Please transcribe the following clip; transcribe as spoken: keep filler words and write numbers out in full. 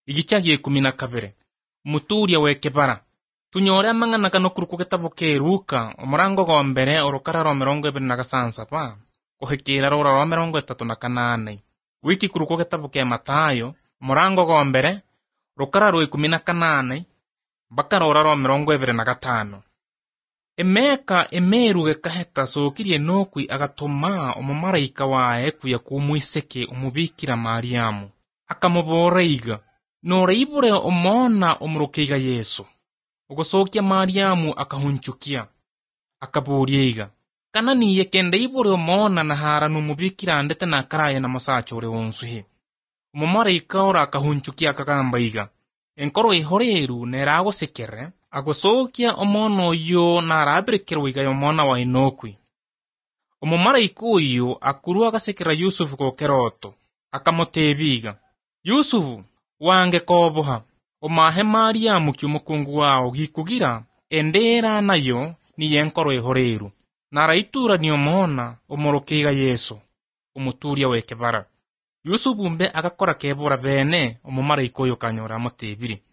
Igichagie kumi na kabere. Muturia wekebara. Tunyore amang'ana kano kuruku gitabo ke Luka, omurango gwa mbere orukara rwa mirongo ibiri na gasansaba, kuhikira rura rwa mirongo itatu na kanane. Wiki kuruku gitabo ke Matayo, omurango gwa mbere, rukara rwa ikumi na kanane, mpaka rura rwa mirongo ibiri na gatano. Emeka emeru gekaheta sokirie nokwi agatuma omumaraika wae kuya kumwiseke omubikira Mariamu. Akamubora iga, nora ibure omona omurukiga Yesu. Ugosokia Mariamu akahunchukia. Akaburia iga, kana niye kende ibure omona na hara numubikira ndete na karaye na masacho ore onsuhi. Omumaraika ora akahunchukia akagamba iga, enkoro ihoreru nerago sekere, agosokia omona oyo narabirekerwa iga yomona wa inokwi. Omumaraika oyo akuru agasekera Yusufu kokeroto, akamotebiga, Yusufu, wange koboha, omahe Mariamu kiumukungu wao gikugira, endera nayo ni yenkoro ihoreru. Naraitura ni omona omurukiga Yesu, umuturia wekebara. Yusufu mbe agakora kebora bene omumaraika oyo kanyora amotebiri.